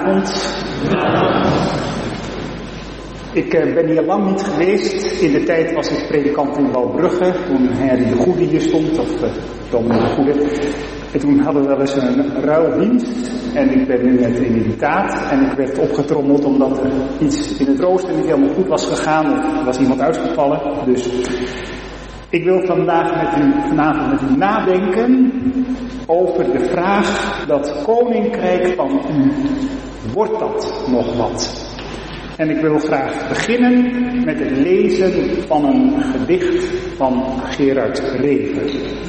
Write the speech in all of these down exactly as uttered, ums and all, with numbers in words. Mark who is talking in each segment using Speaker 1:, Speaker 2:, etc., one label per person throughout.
Speaker 1: Goedenavond. Ik ben hier lang niet geweest. In de tijd was ik predikant in Wouwbrugge, toen Henry de Goede hier stond, of uh, Dominee de Goede. En toen hadden we wel eens een ruildienst. En ik ben nu met emeritaat. En ik werd opgetrommeld omdat er iets in het rooster niet helemaal goed was gegaan. Of er was iemand uitgevallen. Dus ik wil vandaag met u, vanavond met u nadenken over de vraag: dat koninkrijk van u, wordt dat nog wat? En ik wil graag beginnen met het lezen van een gedicht van Gerard Reven.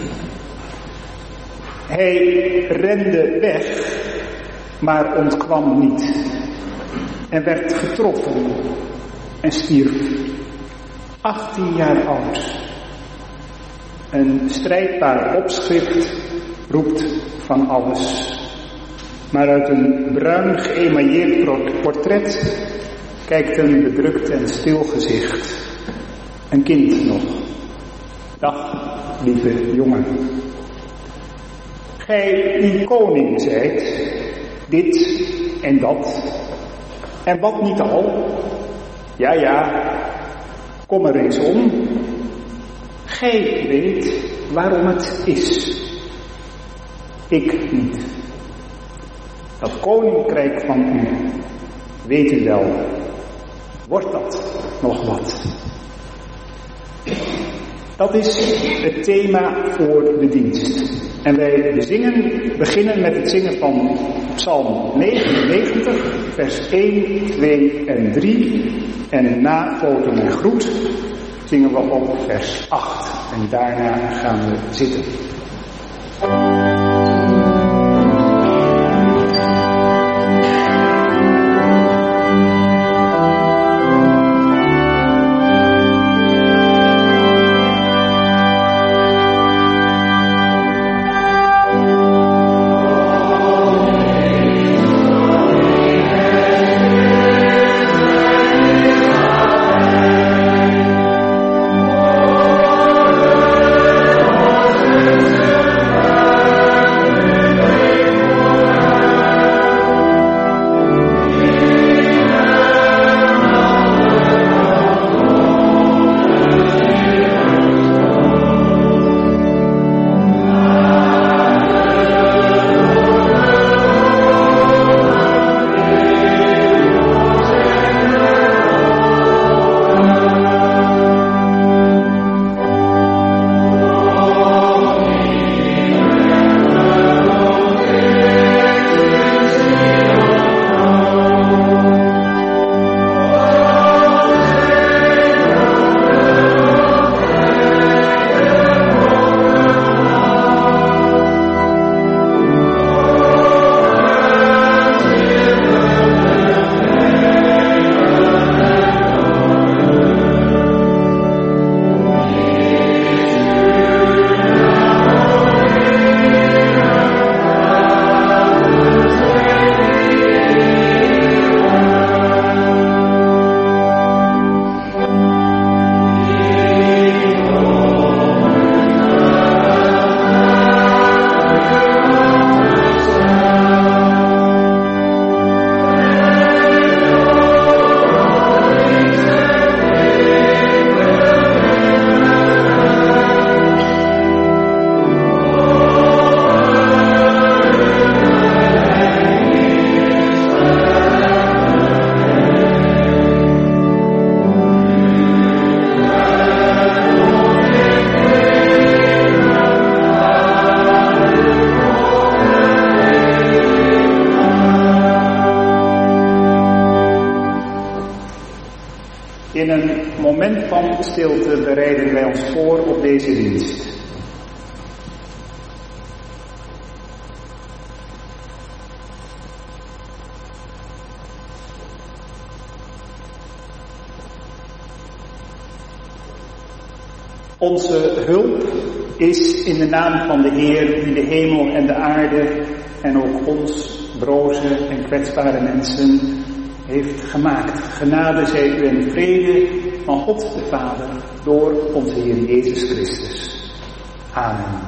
Speaker 1: Hij rende weg, maar ontkwam niet. En werd getroffen en stierf. achttien jaar oud. Een strijdbaar opschrift roept van alles. Maar uit een bruin geëmailleerd portret kijkt een bedrukt en stil gezicht. Een kind nog. Dag, lieve jongen. Gij die koning zijt, dit en dat, en wat niet al. Ja, ja, kom er eens om. Gij weet waarom het is. Ik niet. Dat koninkrijk van u, weet u wel, wordt dat nog wat? Dat is het thema voor de dienst. En wij bezingen, beginnen met het zingen van Psalm negenennegentig, vers één, twee en drie. En na foto en groet zingen we op vers acht. En daarna gaan we zitten. In een moment van stilte bereiden wij ons voor op deze dienst. Onze hulp is in de naam van de Heer die de hemel en de aarde en ook ons, broze en kwetsbare mensen, heeft gemaakt. Genade zij u en vrede van God de Vader door onze Heer Jezus Christus. Amen.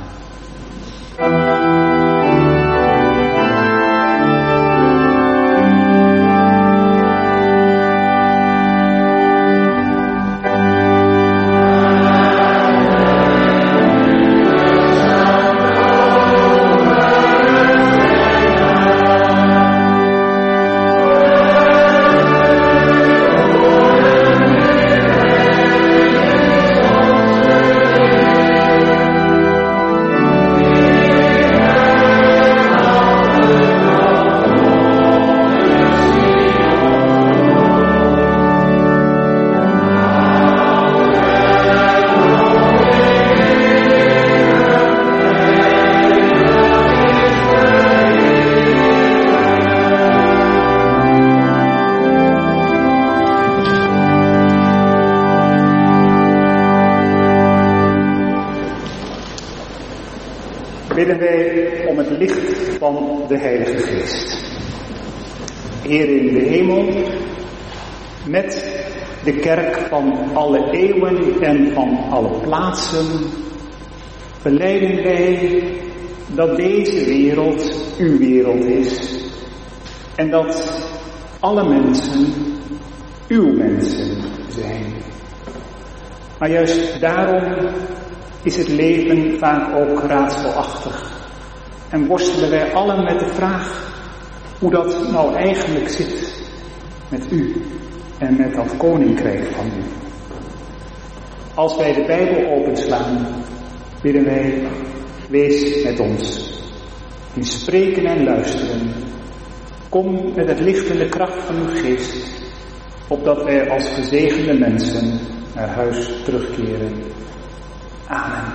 Speaker 1: bidden wij om het licht van de Heilige Geest. Heer in de hemel, met de kerk van alle eeuwen en van alle plaatsen, belijden wij dat deze wereld uw wereld is en dat alle mensen uw mensen zijn. Maar juist daarom is het leven vaak ook raadselachtig en worstelen wij allen met de vraag hoe dat nou eigenlijk zit met u en met dat koninkrijk van u. Als wij de Bijbel openslaan, bidden wij, wees met ons in spreken en luisteren. Kom met het licht en de kracht van uw geest, opdat wij als gezegende mensen naar huis terugkeren. Amen.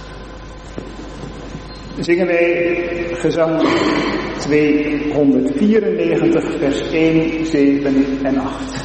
Speaker 1: Zingen wij gezang tweehonderdvierennegentig, vers één, zeven en acht.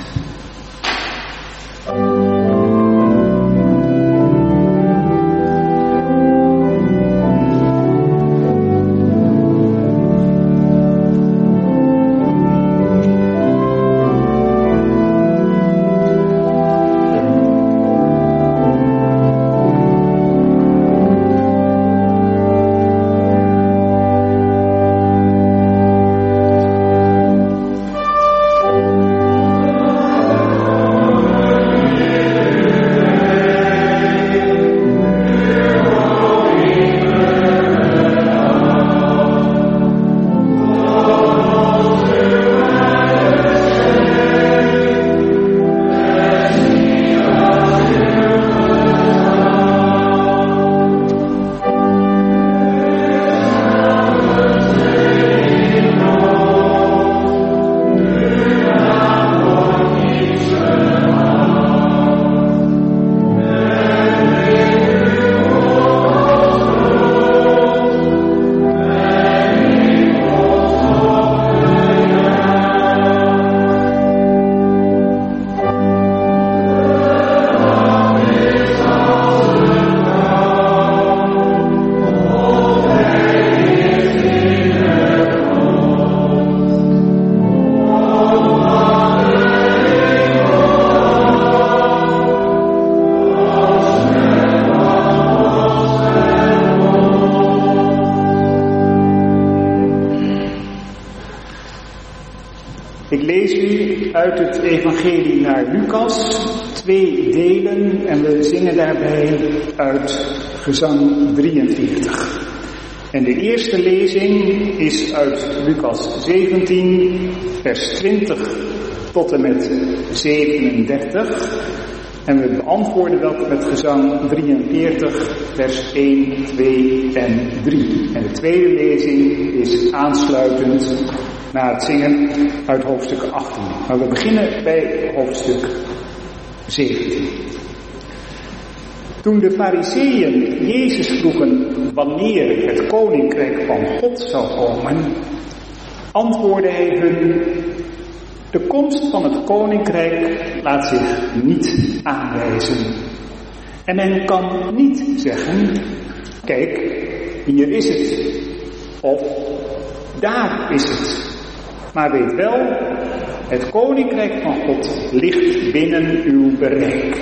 Speaker 1: Ik lees u uit het evangelie naar Lucas, twee delen, en we zingen daarbij uit gezang drieënveertig. En de eerste lezing is uit Lucas zeventien, vers twintig tot en met zevenendertig. En we beantwoorden dat met gezang drieënveertig, vers één, twee en drie. En de tweede lezing is aansluitend na het zingen uit hoofdstuk achttien. Maar we beginnen bij hoofdstuk zeventien. Toen de Farizeeën Jezus vroegen wanneer het koninkrijk van God zou komen, antwoordde hij hun: de komst van het koninkrijk laat zich niet aanwijzen. En men kan niet zeggen: kijk, hier is het. Of daar is het. Maar weet wel, het koninkrijk van God ligt binnen uw bereik.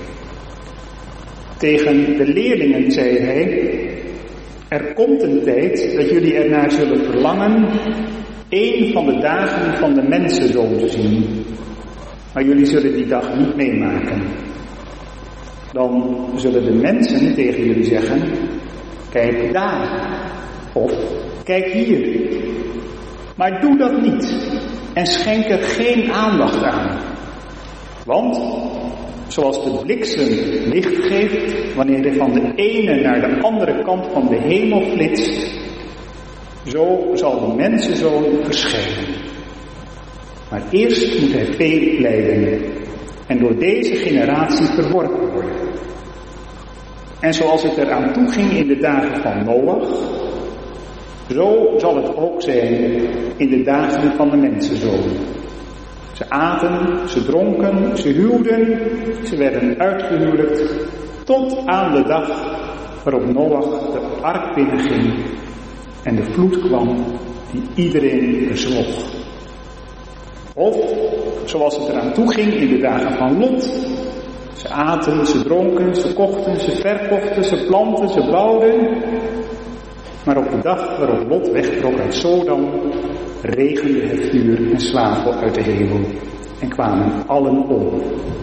Speaker 1: Tegen de leerlingen zei hij: er komt een tijd dat jullie ernaar zullen verlangen één van de dagen van de mensenzoon te zien. Maar jullie zullen die dag niet meemaken. Dan zullen de mensen tegen jullie zeggen: kijk daar. Of kijk hier. Maar doe dat niet en schenk er geen aandacht aan. Want zoals de bliksem licht geeft wanneer hij van de ene naar de andere kant van de hemel flitst, zo zal de mensenzoon verschijnen. Maar eerst moet hij veel lijden en door deze generatie verworpen worden. En zoals het eraan toe ging in de dagen van Noach, zo zal het ook zijn in de dagen van de mensenzoon. Ze aten, ze dronken, ze huwden, ze werden uitgehuwelijkt, tot aan de dag waarop Noach de ark binnenging en de vloed kwam die iedereen bezwoeg. Of, zoals het eraan toe ging in de dagen van Lot. Ze aten, ze dronken, ze kochten, ze verkochten, ze plantten, ze bouwden. Maar op de dag waarop Lot wegtrok uit Sodom, regende het vuur en zwavel uit de hemel en kwamen allen om.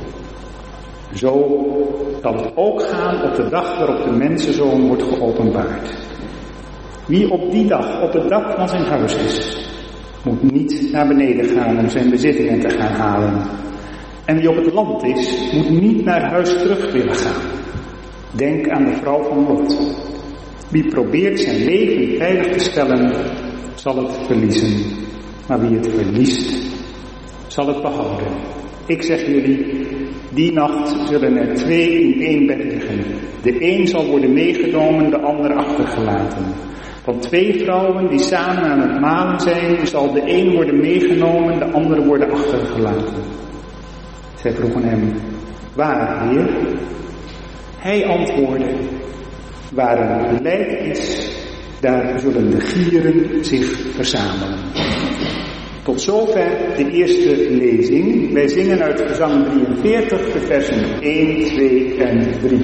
Speaker 1: Zo zal het ook gaan op de dag waarop de mensenzoon wordt geopenbaard. Wie op die dag op het dak van zijn huis is, moet niet naar beneden gaan om zijn bezittingen te gaan halen. En wie op het land is, moet niet naar huis terug willen gaan. Denk aan de vrouw van Lot. Wie probeert zijn leven veilig te stellen, zal het verliezen. Maar wie het verliest, zal het behouden. Ik zeg jullie, die nacht zullen er twee in één bed liggen. De een zal worden meegenomen, de ander achtergelaten. Van twee vrouwen die samen aan het malen zijn, zal de een worden meegenomen, de andere worden achtergelaten. Zij vroegen hem, waar, Heer? Hij antwoordde, waar een lijk is, daar zullen de gieren zich verzamelen. Tot zover de eerste lezing. Wij zingen uit Gezang drieënveertig, de versen één, twee en drie.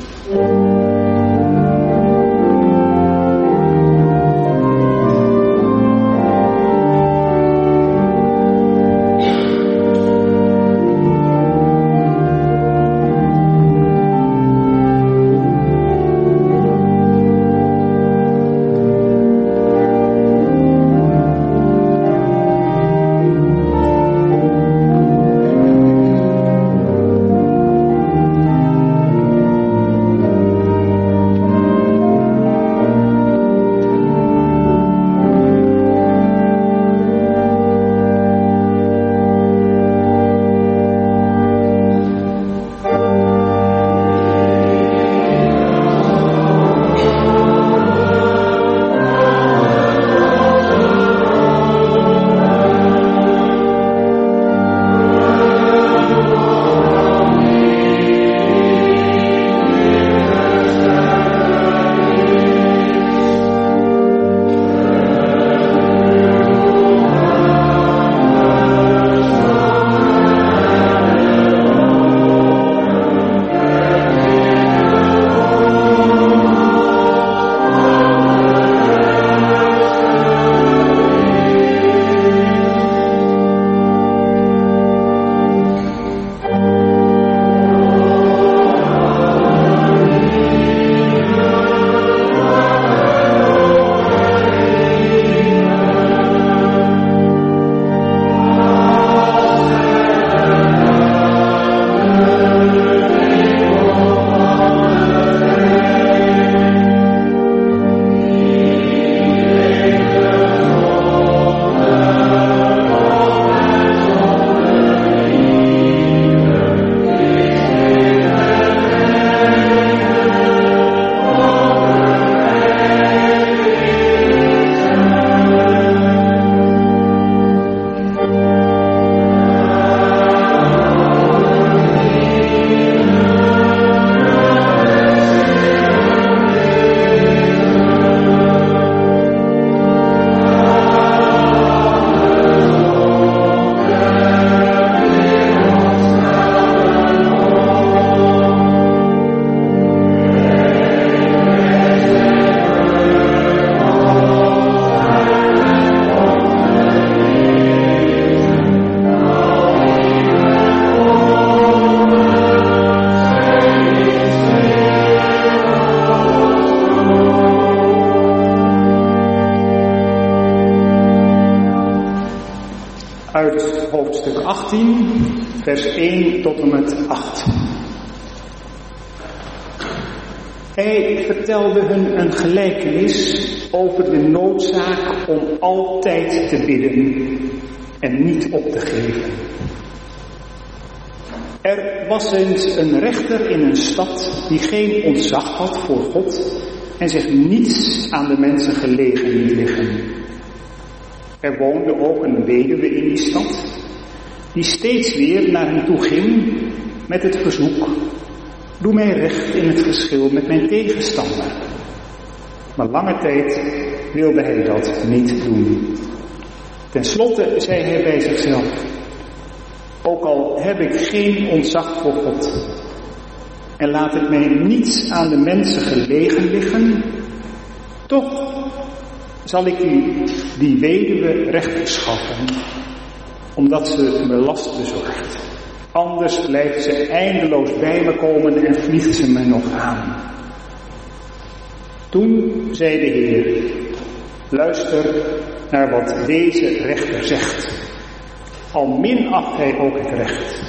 Speaker 1: Uit hoofdstuk achttien, vers één tot en met acht. Hij vertelde hun een gelijkenis over de noodzaak om altijd te bidden en niet op te geven. Er was eens een rechter in een stad die geen ontzag had voor God en zich niets aan de mensen gelegen liet liggen. Er woonde ook een weduwe in die stad, die steeds weer naar hem toe ging met het verzoek: doe mij recht in het geschil met mijn tegenstander. Maar lange tijd wilde hij dat niet doen. Ten slotte zei hij bij zichzelf: ook al heb ik geen ontzag voor God en laat het mij niets aan de mensen gelegen liggen, toch zal ik die, die weduwe recht verschaffen, omdat ze me last bezorgt. Anders blijft ze eindeloos bij me komen en vliegt ze me nog aan. Toen zei de Heer: luister naar wat deze rechter zegt. Al minacht hij ook het recht.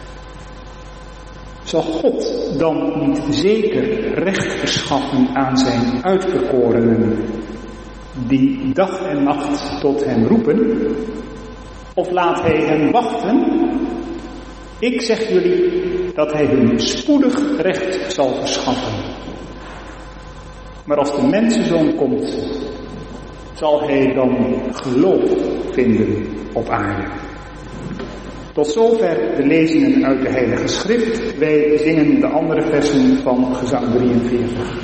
Speaker 1: Zal God dan niet zeker recht verschaffen aan zijn uitverkorenen, die dag en nacht tot hem roepen? Of laat hij hen wachten? Ik zeg jullie dat hij hun spoedig recht zal verschaffen. Maar als de mensenzoon komt, zal hij dan geloof vinden op aarde. Tot zover de lezingen uit de Heilige Schrift. Wij zingen de andere versen van Gezang drieënveertig.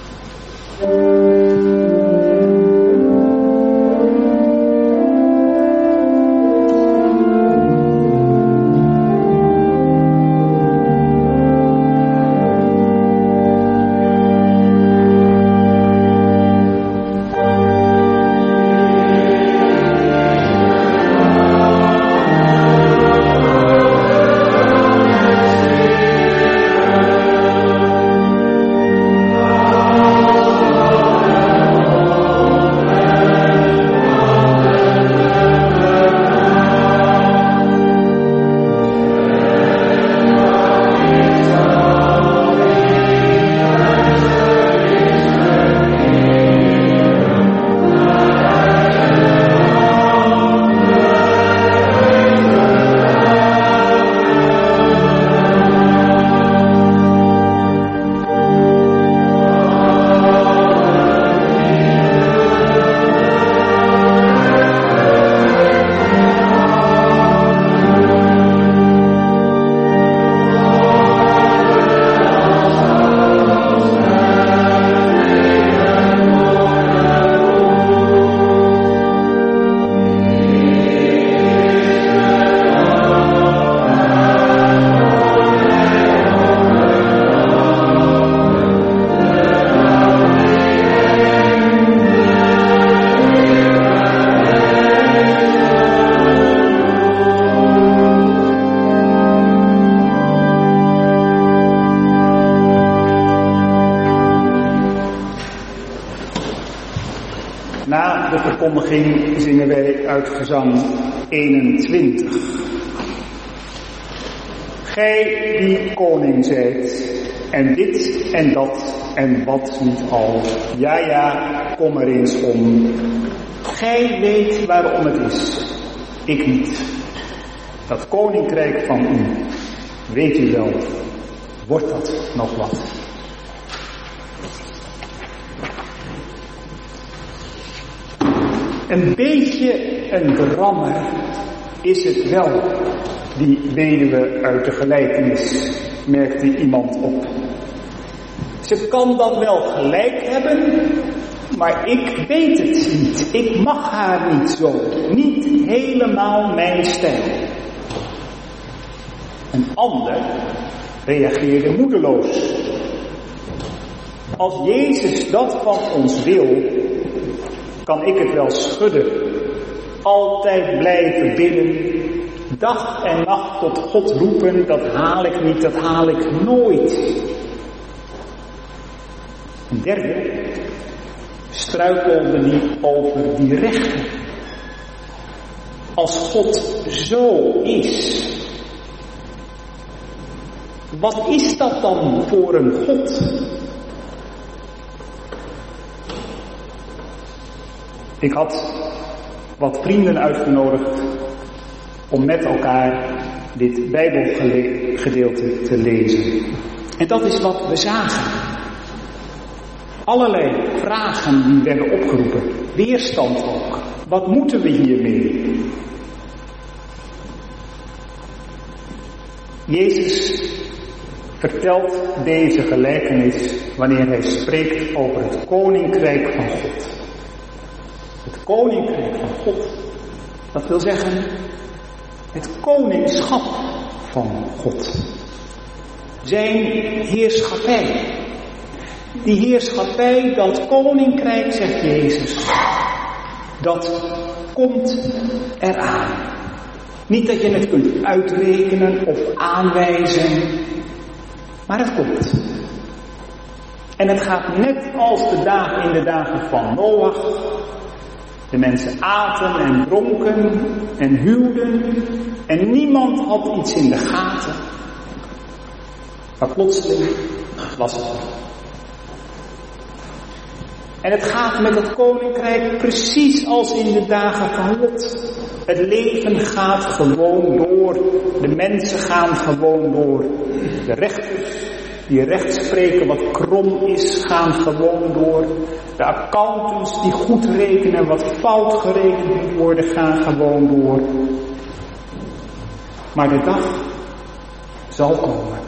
Speaker 1: Na de verkondiging zingen wij uit Gezang eenentwintig. Gij die koning zijt, en dit en dat en wat niet al. Ja, ja, kom er eens om. Gij weet waarom het is, ik niet. Dat koninkrijk van u, weet u wel, wordt dat nog wat? Een beetje een drammer is het wel, die weduwe uit de gelijkenis, merkte iemand op. Ze kan dan wel gelijk hebben, maar ik weet het niet. Ik mag haar niet zo. Niet helemaal mijn stijl. Een ander reageerde moedeloos. Als Jezus dat van ons wil, kan ik het wel schudden. Altijd blijven bidden. Dag en nacht tot God roepen. Dat haal ik niet, dat haal ik nooit. Een derde struikelde niet over die rechten. Als God zo is, wat is dat dan voor een God? Ik had wat vrienden uitgenodigd om met elkaar dit Bijbelgedeelte te lezen. En dat is wat we zagen. Allerlei vragen die werden opgeroepen. Weerstand ook. Wat moeten we hiermee? Jezus vertelt deze gelijkenis wanneer hij spreekt over het koninkrijk van God. koninkrijk van God. Dat wil zeggen, het koningschap van God. Zijn heerschappij. Die heerschappij, dat koninkrijk, zegt Jezus, dat komt eraan. Niet dat je het kunt uitrekenen of aanwijzen, maar het komt. En het gaat net als de dagen in de dagen van Noach. De mensen aten en dronken en huwden en niemand had iets in de gaten. Maar plotseling was het er. En het gaat met het koninkrijk precies als in de dagen van Lot. Het leven gaat gewoon door. De mensen gaan gewoon door. De rechters die recht spreken wat krom is, gaan gewoon door. De accountants die goed rekenen wat fout gerekend moet worden, gaan gewoon door. Maar de dag zal komen.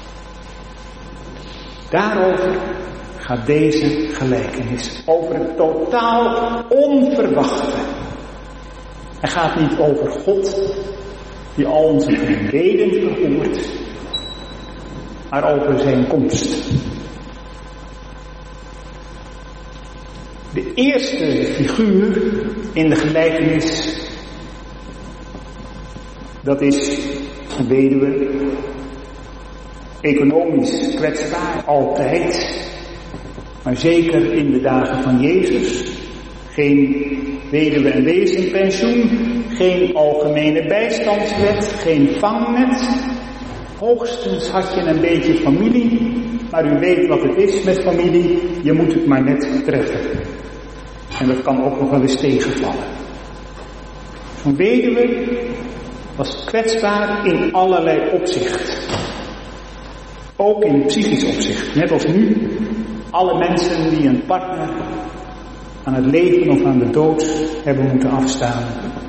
Speaker 1: Daarover gaat deze gelijkenis. Over het totaal onverwachte. Hij gaat niet over God, die al onze gebeden verhoort, maar over zijn komst. De eerste figuur in de gelijkenis, dat is een weduwe, economisch kwetsbaar, altijd, maar zeker in de dagen van Jezus. Geen weduwe- en wezenpensioen, geen algemene bijstandswet, geen vangnet. Hoogstens had je een beetje familie, maar u weet wat het is met familie, je moet het maar net treffen. En dat kan ook nog wel eens tegenvallen. Zo'n weduwe was kwetsbaar in allerlei opzicht. Ook in psychisch opzicht, net als nu. Alle mensen die een partner aan het leven of aan de dood hebben moeten afstaan,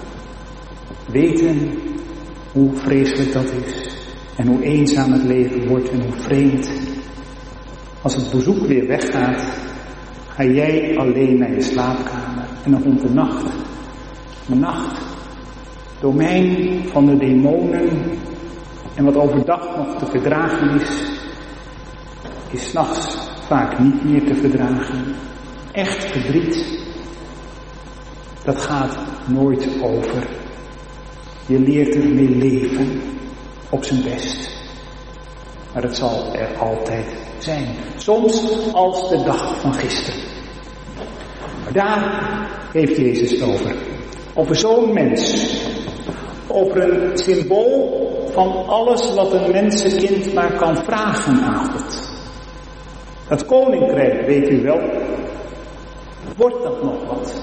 Speaker 1: weten hoe vreselijk dat is. En hoe eenzaam het leven wordt en hoe vreemd. Als het bezoek weer weggaat, ga jij alleen naar je slaapkamer. En dan komt de nacht. De nacht, domein van de demonen. En wat overdag nog te verdragen is, is 's nachts vaak niet meer te verdragen. Echt verdriet, dat gaat nooit over. Je leert ermee leven, op zijn best. Maar het zal er altijd zijn. Soms als de dag van gisteren. Maar daar heeft Jezus het over. Over zo'n mens. Over een symbool van alles wat een mensenkind maar kan vragen aan God. Dat koninkrijk, weet u wel, wordt dat nog wat?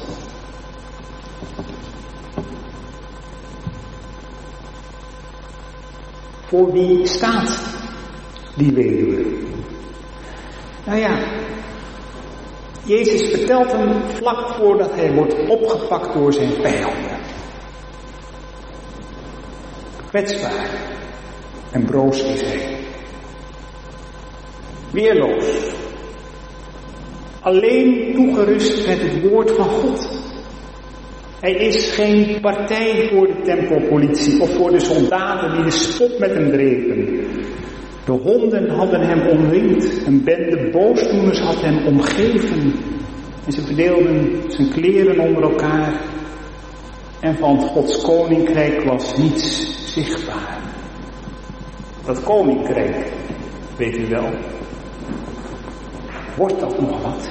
Speaker 1: Voor wie staat die weduwe? Nou ja, Jezus vertelt hem vlak voordat hij wordt opgepakt door zijn vijanden. Kwetsbaar en broos is hij. Weerloos. Alleen toegerust met het woord van God. Hij is geen partij voor de tempelpolitie of voor de soldaten die de spot met hem dreven. De honden hadden hem omringd. Een bende boosdoeners had hem omgeven. En ze verdeelden zijn kleren onder elkaar. En van Gods koninkrijk was niets zichtbaar. Dat koninkrijk, weet u wel, wordt dat nog wat?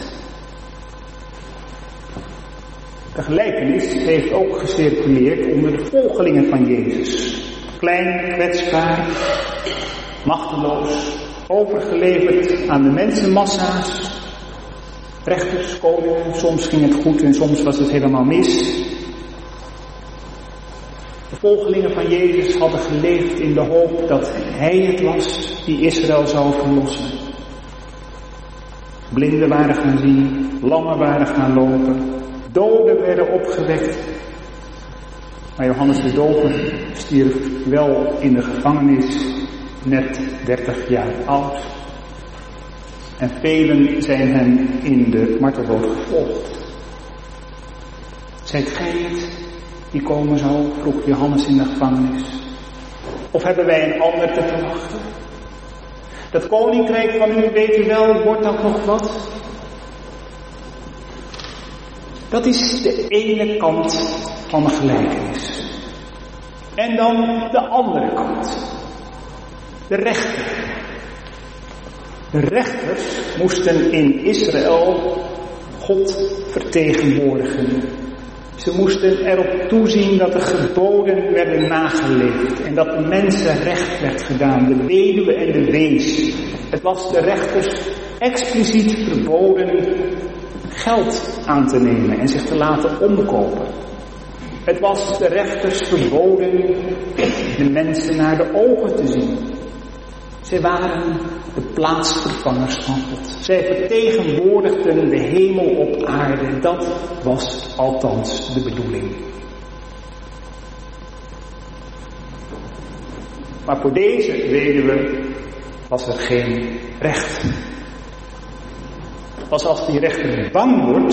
Speaker 1: De gelijkenis heeft ook gecirculeerd onder de volgelingen van Jezus. Klein, kwetsbaar, machteloos, overgeleverd aan de mensenmassa's. Rechters, koningen, soms ging het goed en soms was het helemaal mis. De volgelingen van Jezus hadden geleefd in de hoop dat Hij het was die Israël zou verlossen. Blinden waren gaan zien, lammen waren gaan lopen, doden werden opgewekt. Maar Johannes de Doper stierf wel in de gevangenis, net dertig jaar oud. En velen zijn hem in de marteldood gevolgd. Zijt gij het die komen zal? Vroeg Johannes in de gevangenis. Of hebben wij een ander te verwachten? Dat koninkrijk van u, weet u wel, wordt dat nog wat? Dat is de ene kant van de gelijkenis. En dan de andere kant. De rechter. De rechters moesten in Israël God vertegenwoordigen. Ze moesten erop toezien dat de geboden werden nageleefd en dat de mensen recht werd gedaan, de weduwe en de wees. Het was de rechters expliciet verboden geld aan te nemen en zich te laten omkopen. Het was de rechters verboden de mensen naar de ogen te zien. Zij waren de plaatsvervangers van God. Zij vertegenwoordigden de hemel op aarde. Dat was althans de bedoeling. Maar voor deze weduwe was er geen recht. Pas als die rechter bang wordt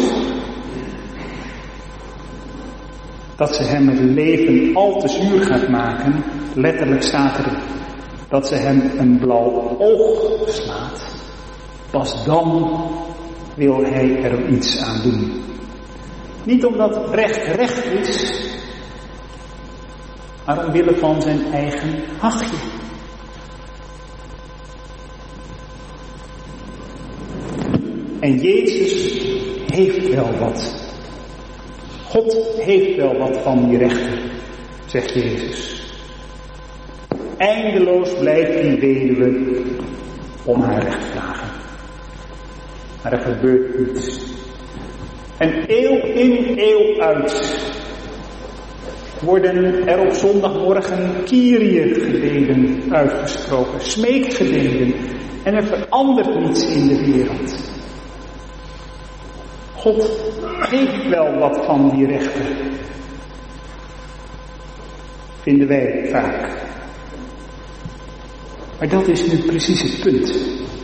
Speaker 1: dat ze hem het leven al te zuur gaat maken, letterlijk staat er dat ze hem een blauw oog slaat. Pas dan wil hij er iets aan doen. Niet omdat recht recht is, maar omwille van zijn eigen hachje. En Jezus heeft wel wat. God heeft wel wat van die rechter, zegt Jezus. Eindeloos blijft die weduwe om haar recht vragen. Maar er gebeurt niets. En eeuw in, eeuw uit worden er op zondagmorgen Kyrie-gebeden uitgesproken, smeekgebeden. En er verandert niets in de wereld. God heeft wel wat van die rechter. Vinden wij vaak. Maar dat is nu precies het punt.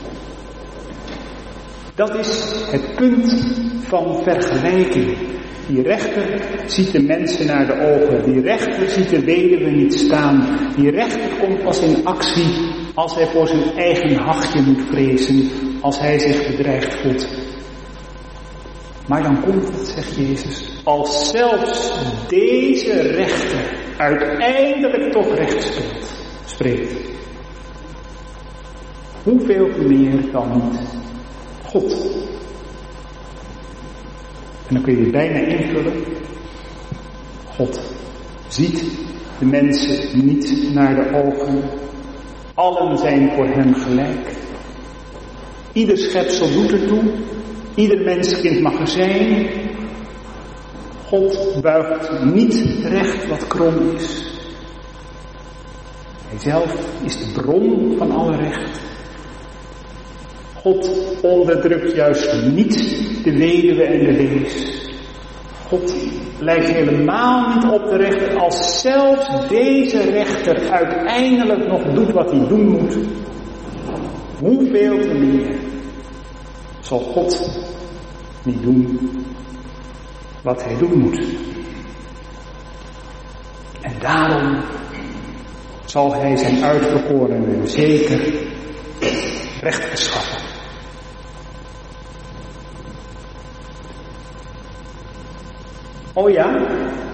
Speaker 1: Dat is het punt van vergelijking. Die rechter ziet de mensen naar de ogen. Die rechter ziet de weduwe niet staan. Die rechter komt pas in actie als hij voor zijn eigen hachje moet vrezen. Als hij zich bedreigd voelt. Maar dan komt het, zegt Jezus, als zelfs deze rechter uiteindelijk toch recht spreekt. spreekt. Hoeveel meer dan niet God? En dan kun je bijna invullen. God ziet de mensen niet naar de ogen. Allen zijn voor hem gelijk. Ieder schepsel doet ertoe. Ieder menskind mag er zijn. God buigt niet recht wat krom is. Hij zelf is de bron van alle recht. God onderdrukt juist niet de weduwe en de wees. God lijkt helemaal niet op de rechter als zelfs deze rechter uiteindelijk nog doet wat hij doen moet. Hoeveel te meer zal God niet doen wat hij doen moet. En daarom zal hij zijn uitverkorenen zeker recht verschaffen. Oh ja?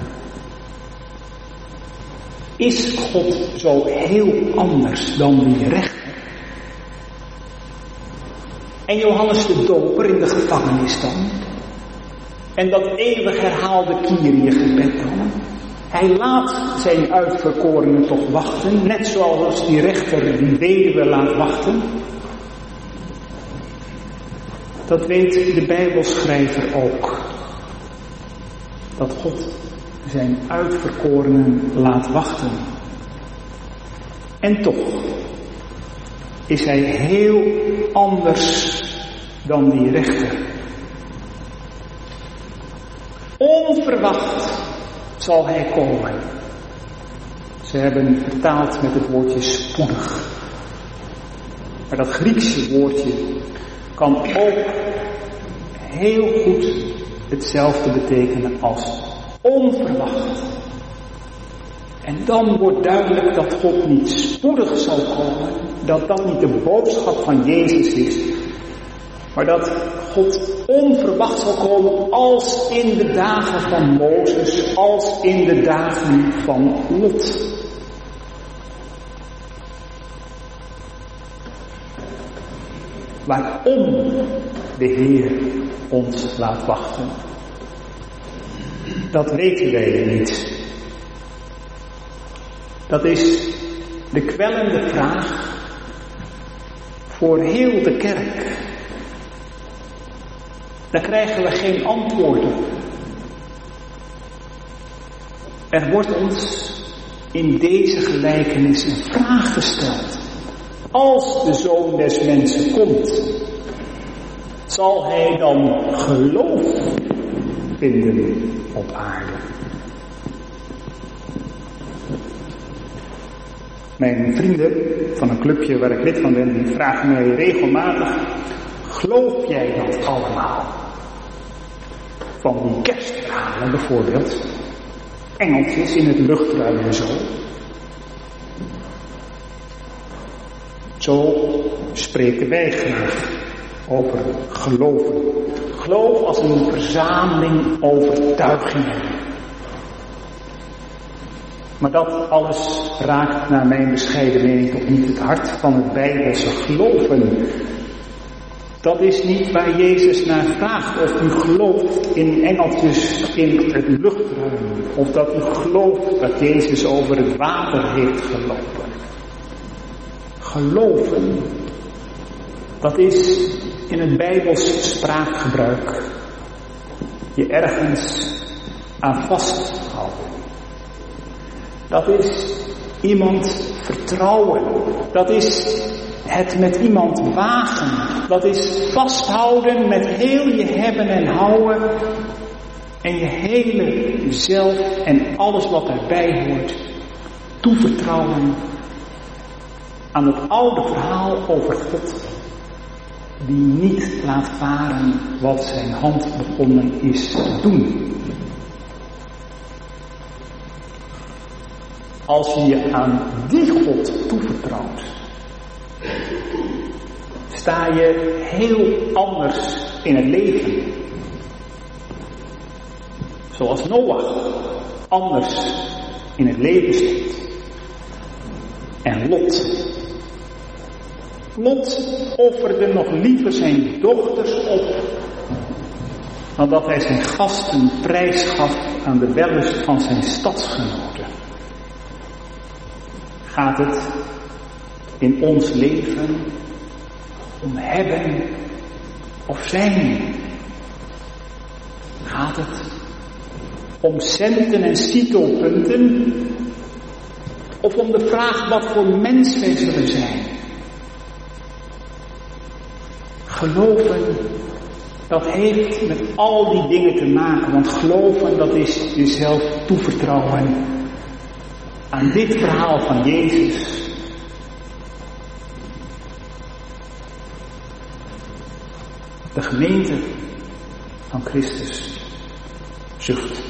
Speaker 1: Is God zo heel anders dan die rechter? En Johannes de Doper in de gevangenis dan? En dat eeuwig herhaalde Kyrie-gebed dan? Hij laat zijn uitverkorenen toch wachten, net zoals die rechter die weduwe laat wachten. Dat weet de Bijbelschrijver ook. Dat God zijn uitverkorenen laat wachten. En toch is hij heel anders dan die rechter. Onverwacht zal hij komen. Ze hebben vertaald met het woordje spoedig. Maar dat Griekse woordje kan ook heel goed hetzelfde betekenen als Onverwacht. En dan wordt duidelijk dat God niet spoedig zal komen, dat dat niet de boodschap van Jezus is, maar dat God onverwacht zal komen als in de dagen van Mozes, als in de dagen van Lot. Waarom de Heer ons laat wachten, dat weten wij niet. Dat is de kwellende vraag voor heel de kerk. Daar krijgen we geen antwoord op. Er wordt ons in deze gelijkenis een vraag gesteld. Als de Zoon des Mensen komt, zal hij dan geloof vinden op aarde? Mijn vrienden van een clubje waar ik lid van ben, die vragen mij regelmatig: geloof jij dat allemaal? Van die kerststralen bijvoorbeeld, engeltjes in het luchtruim en zo. Zo spreken wij graag over geloven. Geloof als een verzameling overtuigingen. Maar dat alles raakt naar mijn bescheiden mening toch niet het hart van het Bijbelse geloven. Dat is niet waar Jezus naar vraagt. Of u gelooft in engeltjes in het luchtruim. Of dat u gelooft dat Jezus over het water heeft gelopen. Geloven, dat is in het Bijbels spraakgebruik je ergens aan vasthouden. Dat is iemand vertrouwen. Dat is het met iemand wagen. Dat is vasthouden met heel je hebben en houden. En je hele zelf en alles wat daarbij hoort toevertrouwen aan het oude verhaal over God, die niet laat varen wat zijn hand begonnen is te doen. Als je je aan die God toevertrouwt, sta je heel anders in het leven. Zoals Noach anders in het leven stond. En Lot. Lot offerde nog liever zijn dochters op, dan dat hij zijn gasten prijs gaf aan de wellust van zijn stadsgenoten. Gaat het in ons leven om hebben of zijn? Gaat het om centen en scitopunten? Of om de vraag wat voor mens wij zullen zijn? Geloven, dat heeft met al die dingen te maken. Want geloven, dat is jezelf toevertrouwen aan dit verhaal van Jezus. De gemeente van Christus zucht.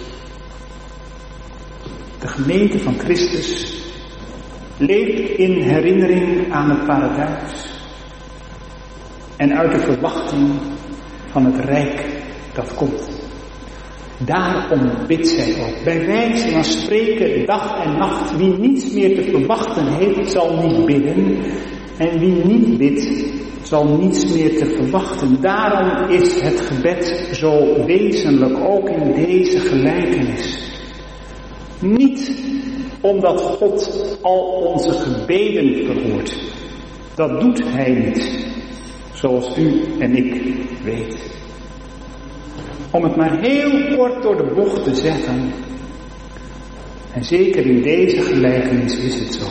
Speaker 1: De gemeente van Christus leeft in herinnering aan het paradijs. En uit de verwachting van het rijk dat komt. Daarom bidt zij ook. Bij wijze van spreken dag en nacht. Wie niets meer te verwachten heeft, zal niet bidden. En wie niet bidt, zal niets meer te verwachten. Daarom is het gebed zo wezenlijk, ook in deze gelijkenis. Niet omdat God al onze gebeden verhoort. Dat doet hij niet. Zoals u en ik weet. Om het maar heel kort door de bocht te zeggen. En zeker in deze gelijkenis is het zo.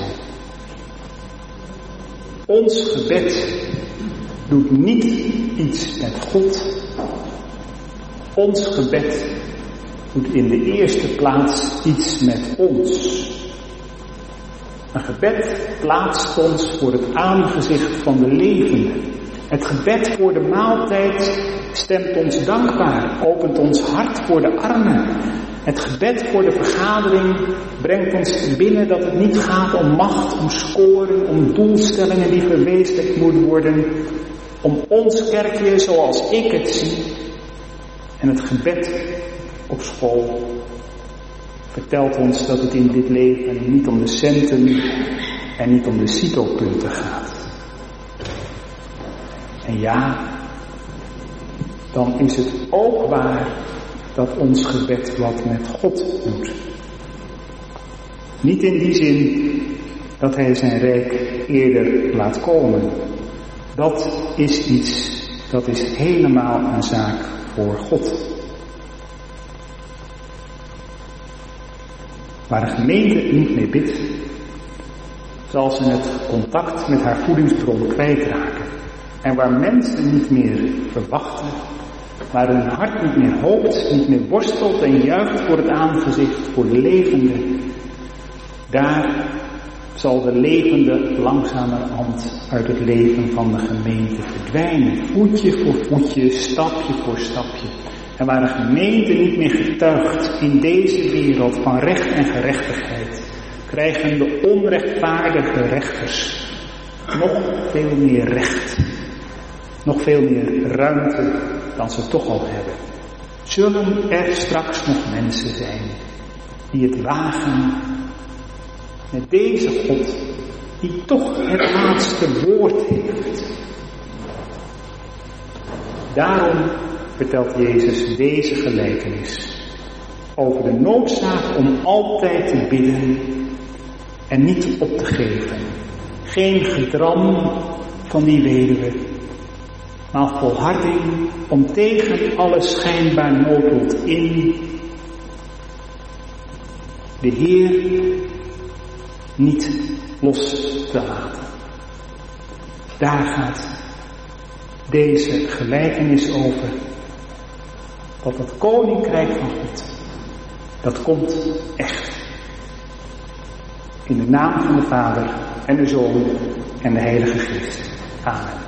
Speaker 1: Ons gebed doet niet iets met God. Ons gebed doet in de eerste plaats iets met ons. Een gebed plaatst ons voor het aangezicht van de levende. Het gebed voor de maaltijd stemt ons dankbaar, opent ons hart voor de armen. Het gebed voor de vergadering brengt ons binnen dat het niet gaat om macht, om scoren, om doelstellingen die verwezenlijkt moeten worden, om ons kerkje zoals ik het zie. En het gebed op school vertelt ons dat het in dit leven niet om de centen en niet om de cito-punten gaat. En ja, dan is het ook waar dat ons gebed wat met God doet. Niet in die zin dat hij zijn rijk eerder laat komen. Dat is iets, dat is helemaal een zaak voor God. Waar een gemeente niet mee bidt, zal ze het contact met haar voedingsbron kwijtraken. En waar mensen niet meer verwachten, waar hun hart niet meer hoopt, niet meer worstelt en juicht voor het aangezicht, voor de levende, daar zal de levende langzamerhand uit het leven van de gemeente verdwijnen. Voetje voor voetje, stapje voor stapje. En waar een gemeente niet meer getuigt in deze wereld van recht en gerechtigheid, krijgen de onrechtvaardige rechters nog veel meer recht. Nog veel meer ruimte dan ze toch al hebben. Zullen er straks nog mensen zijn die het wagen met deze God, die toch het laatste woord heeft. Daarom vertelt Jezus deze gelijkenis over de noodzaak om altijd te bidden en niet op te geven. Geen gedram van die weduwe, maar volharding om tegen alle schijnbaar noodlot in de Heer niet los te laten. Daar gaat deze gelijkenis over. Dat het koninkrijk van God, dat komt echt. In de naam van de Vader en de Zoon en de Heilige Geest. Amen.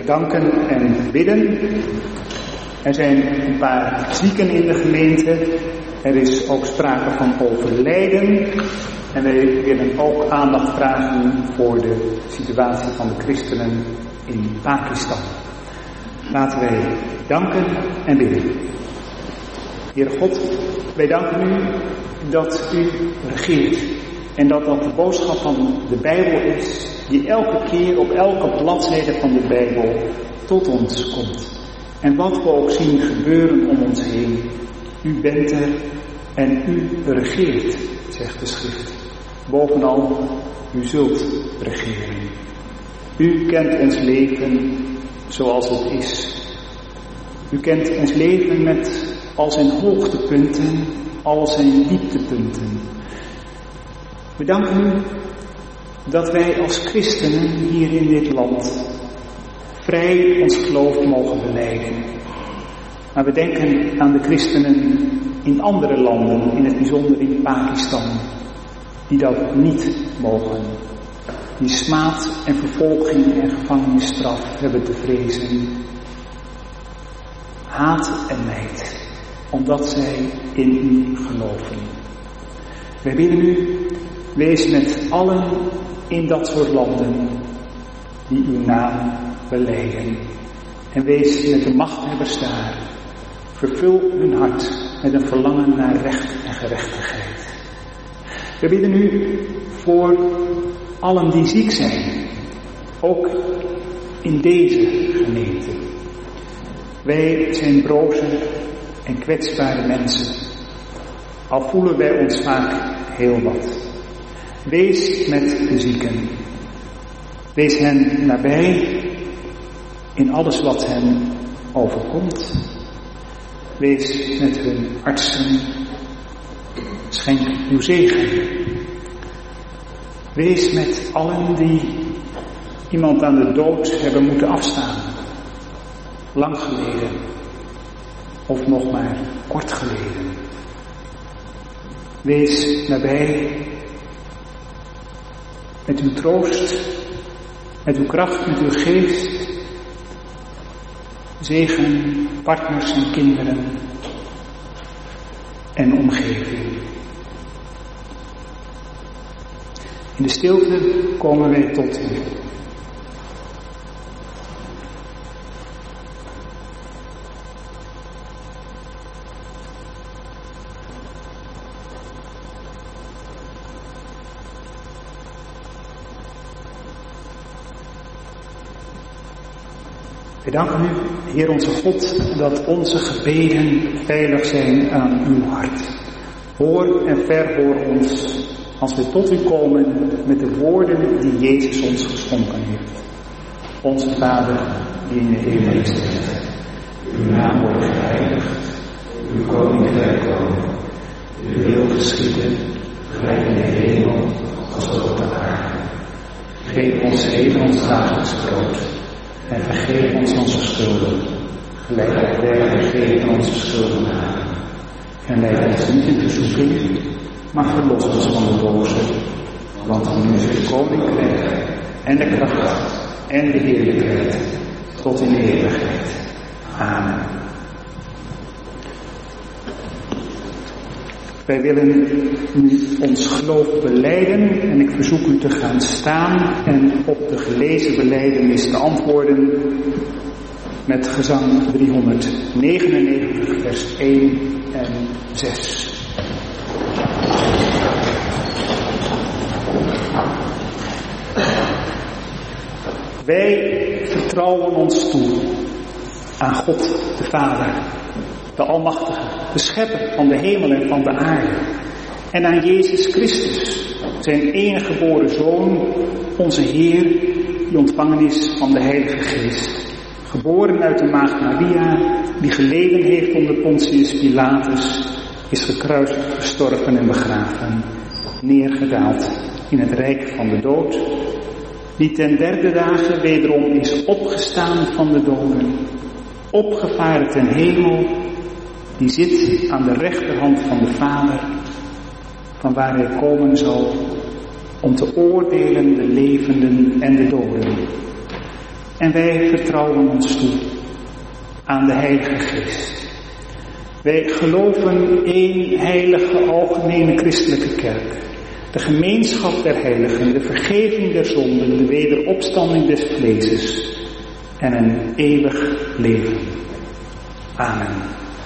Speaker 1: danken en bidden. Er zijn een paar zieken in de gemeente. Er is ook sprake van overlijden. En wij willen ook aandacht vragen voor de situatie van de christenen in Pakistan. Laten wij danken en bidden. Heere God, wij danken u dat u regeert. En dat dat de boodschap van de Bijbel is, die elke keer op elke bladzijde van de Bijbel tot ons komt. En wat we ook zien gebeuren om ons heen, u bent er en u regeert, zegt de schrift. Bovenal, u zult regeren. U kent ons leven zoals het is. U kent ons leven met al zijn hoogtepunten, al zijn dieptepunten. We danken u dat wij als christenen hier in dit land vrij ons geloof mogen belijden. Maar we denken aan de christenen in andere landen, in het bijzonder in Pakistan, die dat niet mogen. Die smaad en vervolging en gevangenisstraf hebben te vrezen. Haat en nijd, omdat zij in u geloven. Wij bidden u, wees met allen in dat soort landen die uw naam belijden. En wees met de machthebbers daar. Vervul hun hart met een verlangen naar recht en gerechtigheid. We bidden u voor allen die ziek zijn, ook in deze gemeente. Wij zijn broze en kwetsbare mensen, al voelen wij ons vaak heel wat. Wees met de zieken. Wees hen nabij in alles wat hen overkomt. Wees met hun artsen. Schenk uw zegen. Wees met allen die iemand aan de dood hebben moeten afstaan. Lang geleden. Of nog maar kort geleden. Wees nabij met uw troost, met uw kracht, met uw geest. Zegen partners en kinderen en omgeving. In de stilte komen wij tot u. We danken u, Heer onze God, dat onze gebeden veilig zijn aan uw hart. Hoor en verhoor ons als we tot u komen met de woorden die Jezus ons geschonken heeft. Onze Vader, die in de hemel is, uw naam wordt geheiligd, uw koninkrijk komen, uw wil geschieden, gelijk in de hemel als op de aarde. Geef ons heden ons dagelijks brood. En vergeef ons onze schulden, gelijk dat wij vergeven onze schuldenaren. En leid ons niet in verzoeking, maar verlos ons van de boze. Want van u is het koninkrijk en de kracht en de heerlijkheid tot in eeuwigheid. Amen. Wij willen nu ons geloof belijden en ik verzoek u te gaan staan en op de gelezen belijdenis te antwoorden met gezang driehonderdnegenennegentig vers één en zes. Wij vertrouwen ons toe aan God de Vader, de Almachtige, de Schepper van de hemel en van de aarde. En aan Jezus Christus, zijn enige geboren Zoon, onze Heer, die ontvangen is van de Heilige Geest. Geboren uit de maagd Maria, die geleden heeft onder Pontius Pilatus, is gekruisigd, gestorven en begraven, neergedaald in het rijk van de dood, die ten derde dagen wederom is opgestaan van de doden, opgevaren ten hemel, die zit aan de rechterhand van de Vader, van waar hij komen zal om te oordelen de levenden en de doden. En wij vertrouwen ons toe aan de Heilige Geest. Wij geloven één heilige algemene christelijke kerk. De gemeenschap der heiligen, de vergeving der zonden, de wederopstanding des vleeses en een eeuwig leven. Amen.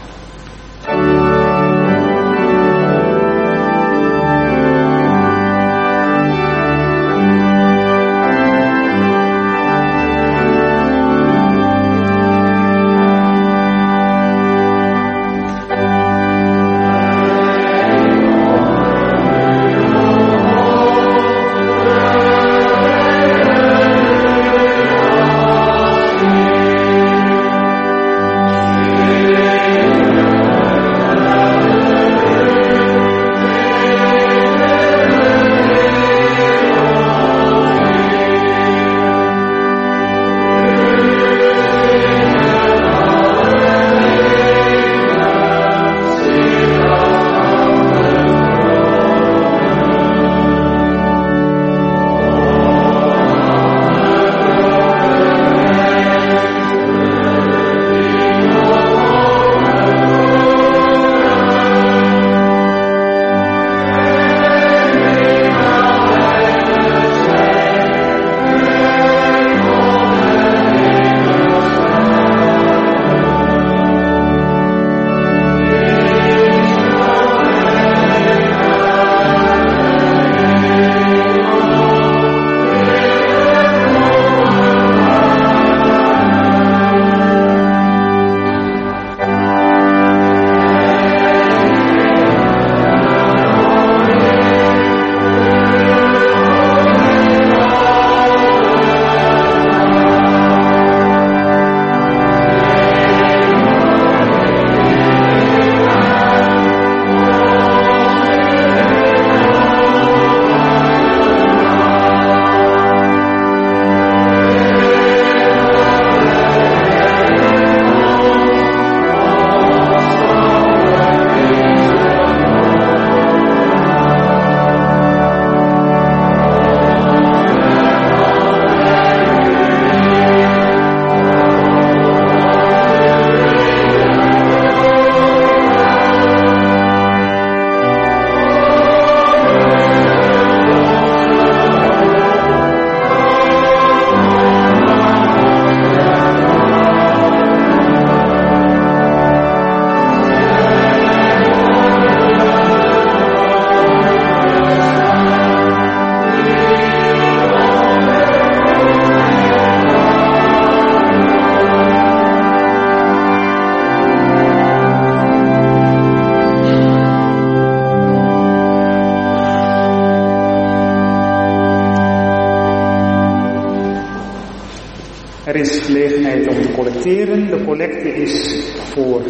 Speaker 1: Er is gelegenheid om te collecteren. De collecte is voor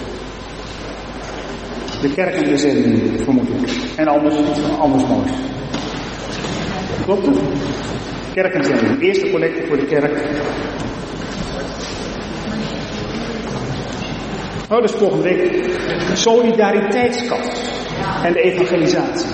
Speaker 1: de kerk en de zending, vermoed ik. En anders iets van anders moois. Klopt het? Kerk en zending. Eerste collecte voor de kerk. Oh, dus volgende week. Solidariteitskas en de evangelisatie.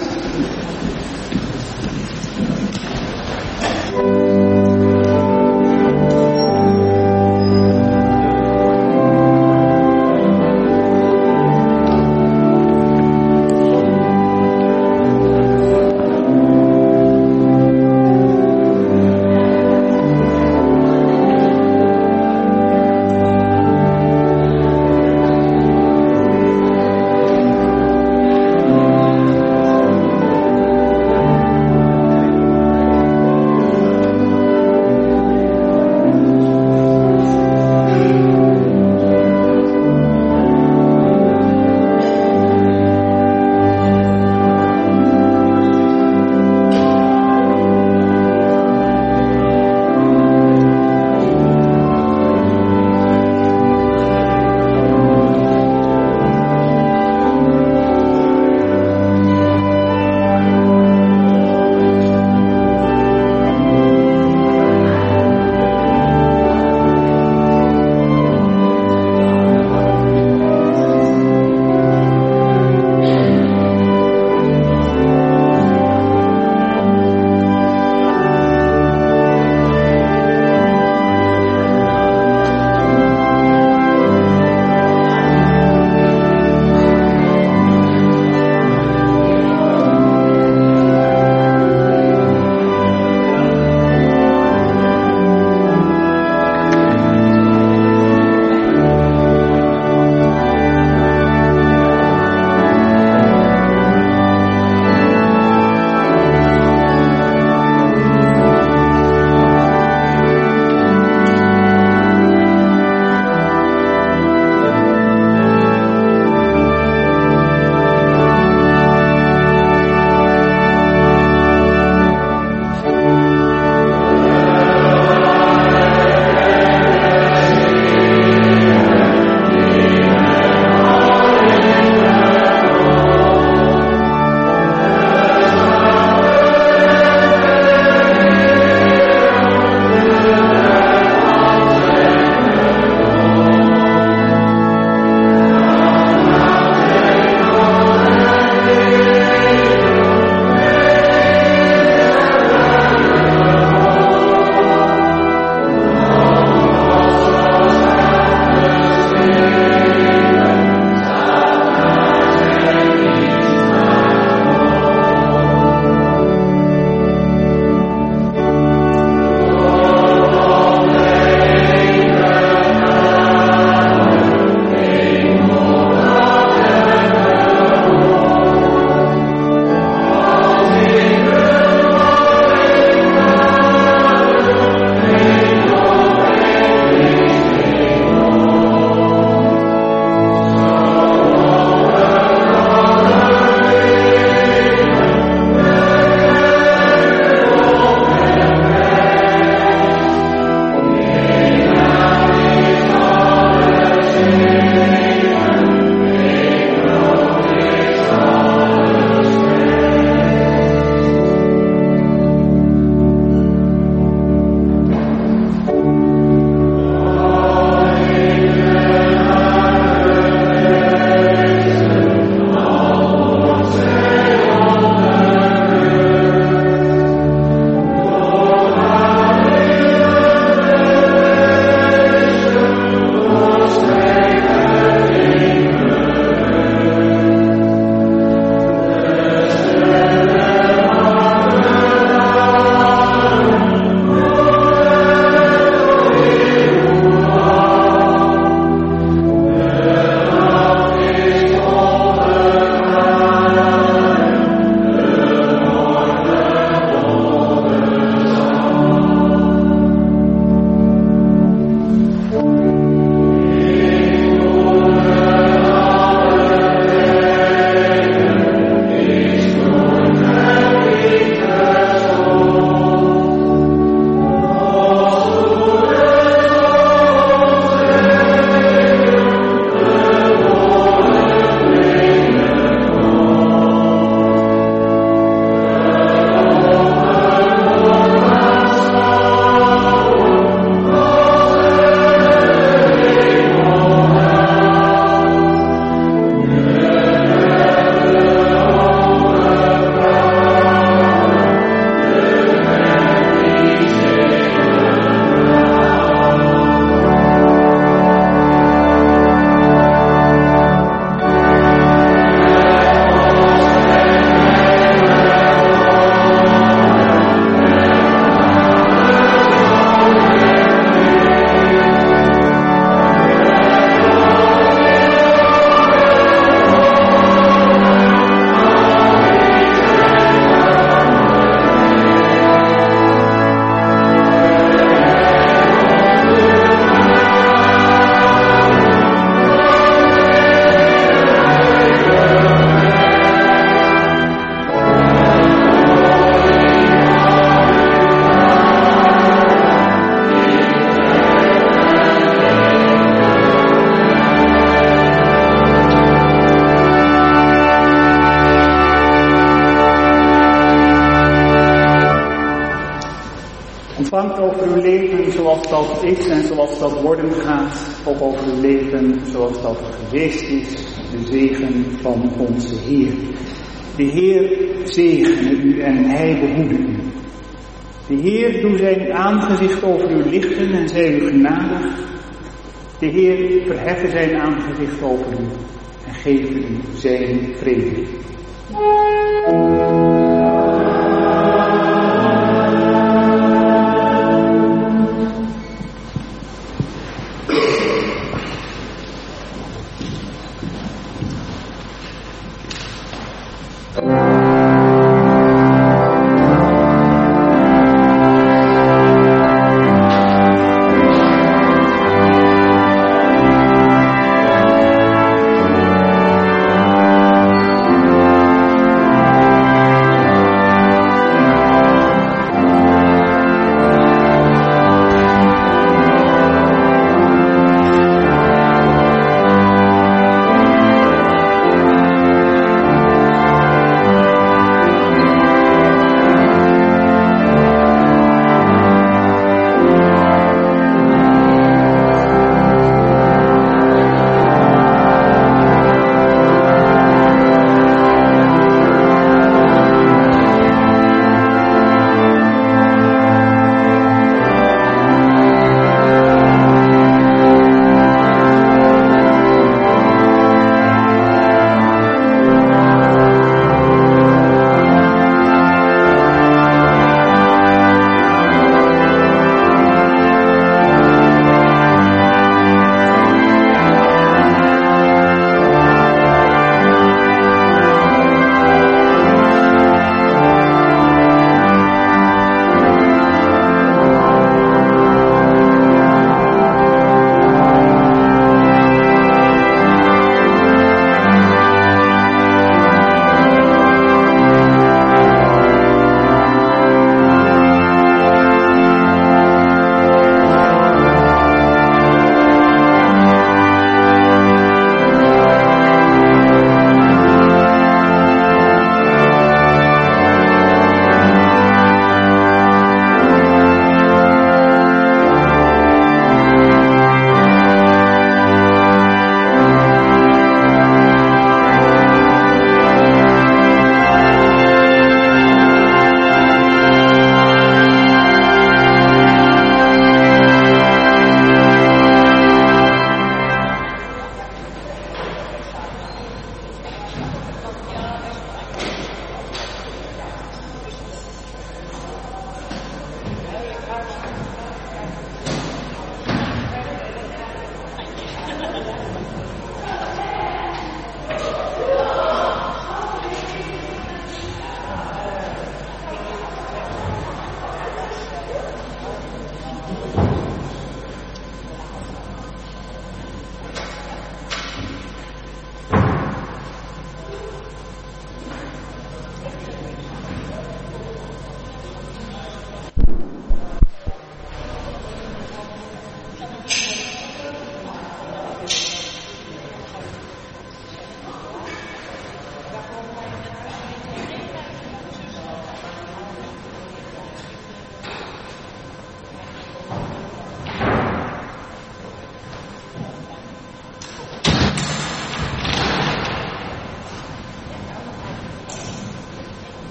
Speaker 1: ontvangt over uw leven zoals dat is en zoals dat worden gaat, ook over uw leven zoals dat geweest is, de zegen van onze Heer. De Heer zegene u en Hij behoede u. De Heer doe zijn aangezicht over u lichten en zij u genadig. De Heer verheffen zijn aangezicht over u en geven u zijn vrede.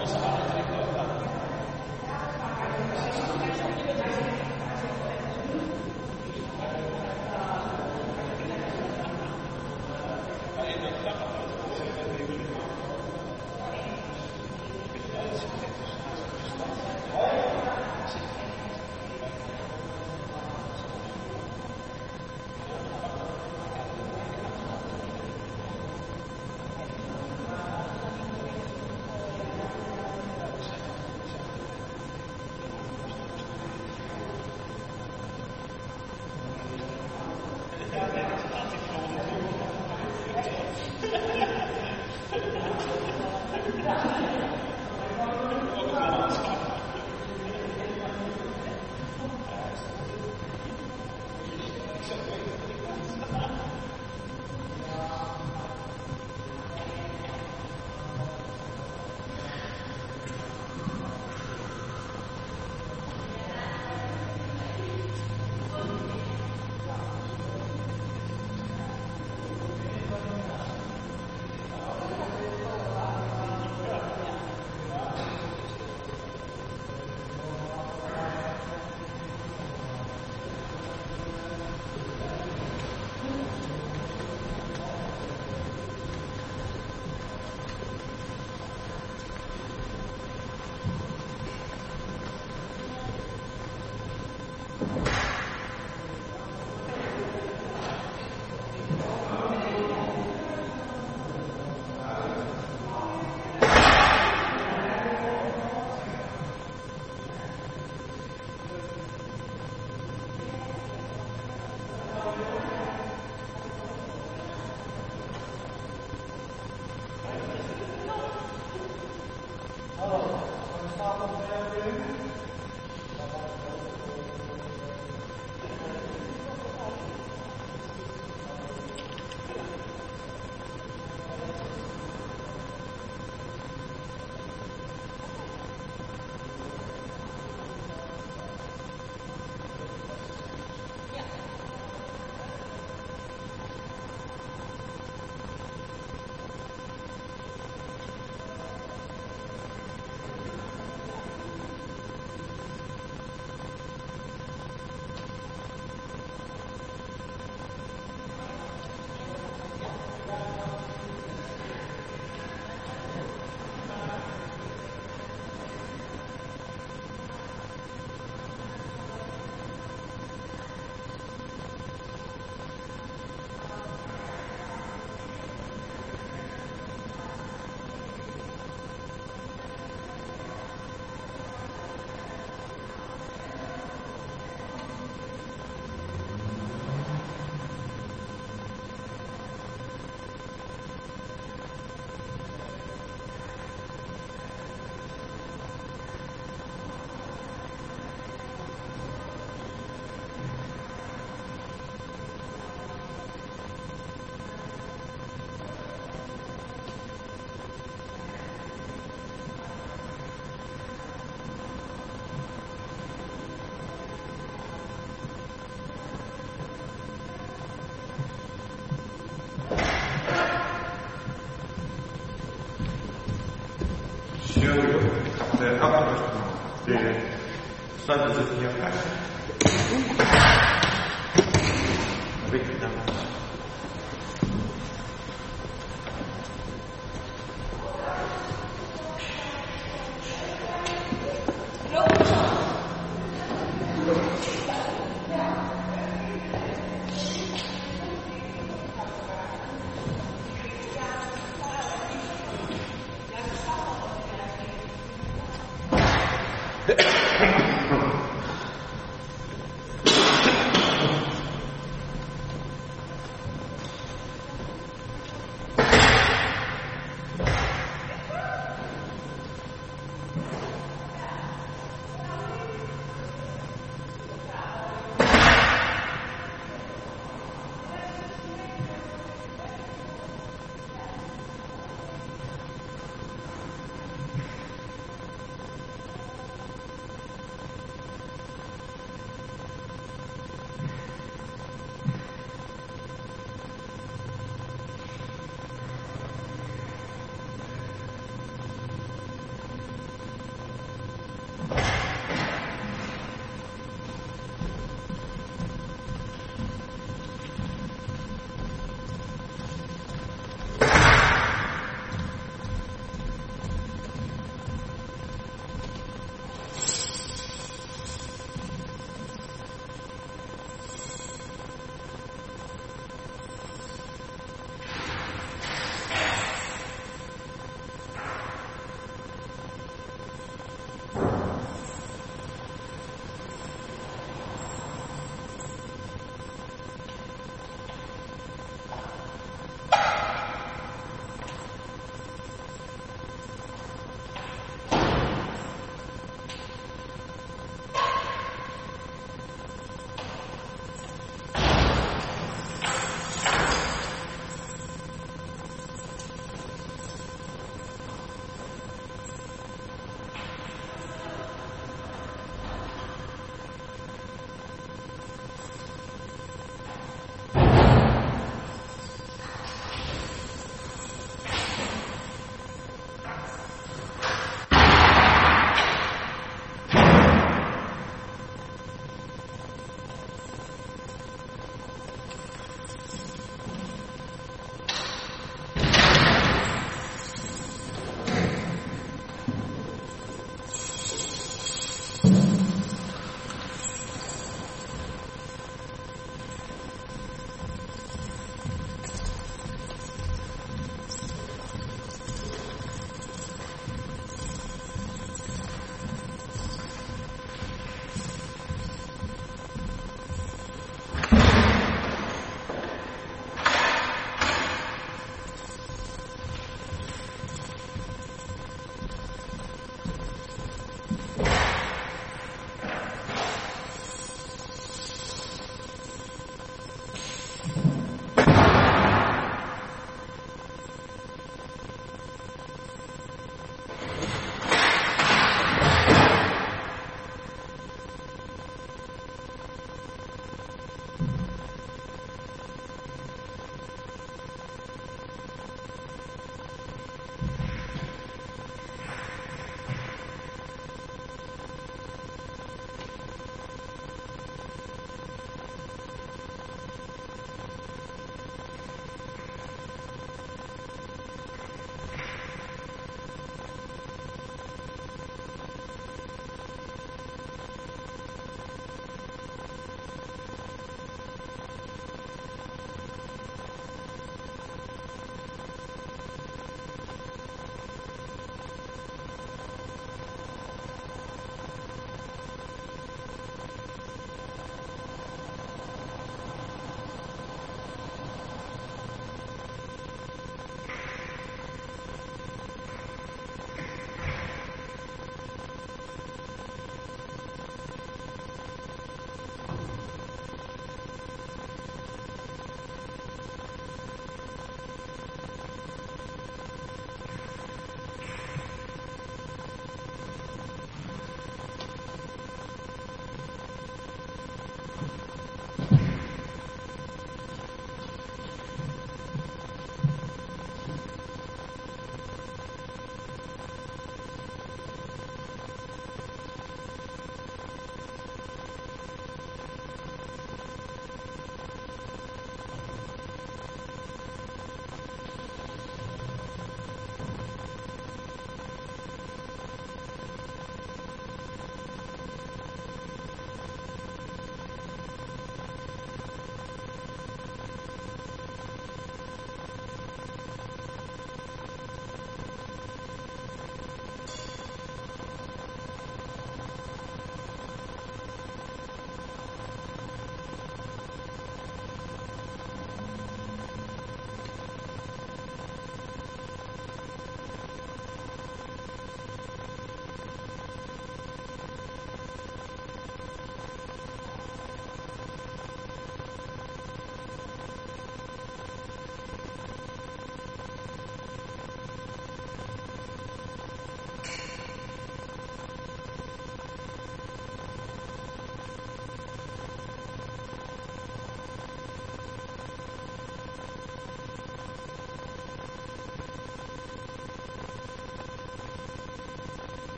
Speaker 2: Signore, der Abschluss, der stand sich hier fest. Richtig, danke.